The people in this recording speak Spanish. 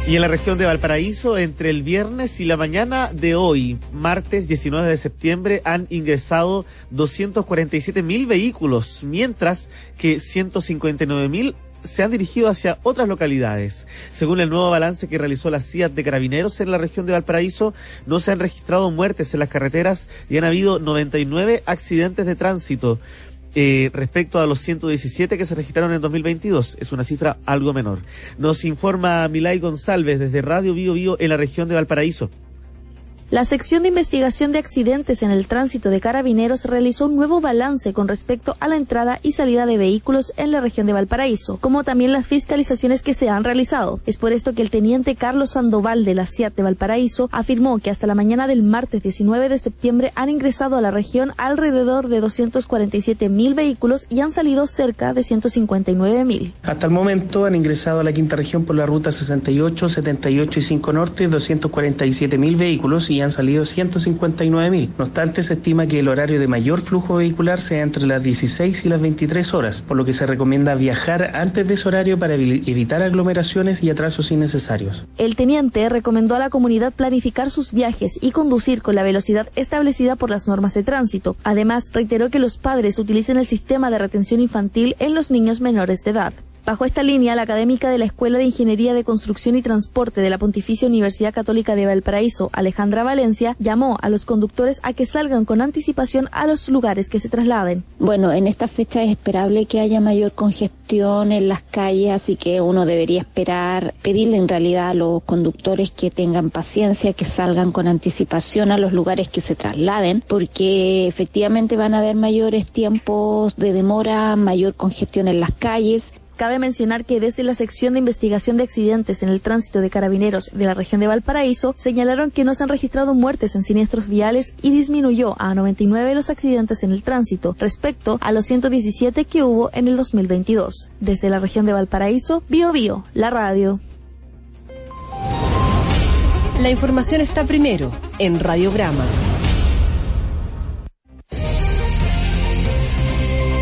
Y en la región de Valparaíso, entre el viernes y la mañana de hoy, martes 19 de septiembre, han ingresado 247.000 vehículos, mientras que 159.000 se han dirigido hacia otras localidades. Según el nuevo balance que realizó la CIAT de Carabineros en la región de Valparaíso, no se han registrado muertes en las carreteras y han habido 99 accidentes de tránsito. Respecto a los 117 que se registraron en 2022, es una cifra algo menor. Nos informa Milay González desde Radio Bío Bío en la región de Valparaíso. La sección de investigación de accidentes en el tránsito de Carabineros realizó un nuevo balance con respecto a la entrada y salida de vehículos en la región de Valparaíso, como también las fiscalizaciones que se han realizado. Es por esto que el teniente Carlos Sandoval de la CIAT de Valparaíso afirmó que hasta la mañana del martes 19 de septiembre han ingresado a la región alrededor de 247.000 vehículos y han salido cerca de 159.000. Hasta el momento han ingresado a la quinta región por la ruta 68, 78 y 5 Norte 247.000 vehículos y han salido 159.000. No obstante, se estima que el horario de mayor flujo vehicular sea entre las 16 y las 23 horas, por lo que se recomienda viajar antes de ese horario para evitar aglomeraciones y atrasos innecesarios. El teniente recomendó a la comunidad planificar sus viajes y conducir con la velocidad establecida por las normas de tránsito. Además, reiteró que los padres utilicen el sistema de retención infantil en los niños menores de edad. Bajo esta línea, la académica de la Escuela de Ingeniería de Construcción y Transporte de la Pontificia Universidad Católica de Valparaíso, Alejandra Valencia, llamó a los conductores a que salgan con anticipación a los lugares que se trasladen. Bueno, en esta fecha es esperable que haya mayor congestión en las calles, así que uno debería esperar, pedirle en realidad a los conductores que tengan paciencia, que salgan con anticipación a los lugares que se trasladen, porque efectivamente van a haber mayores tiempos de demora, mayor congestión en las calles. Cabe mencionar que desde la sección de investigación de accidentes en el tránsito de Carabineros de la región de Valparaíso señalaron que no se han registrado muertes en siniestros viales y disminuyó a 99 los accidentes en el tránsito respecto a los 117 que hubo en el 2022. Desde la región de Valparaíso, Bío Bío, la radio. La información está primero en Radiograma.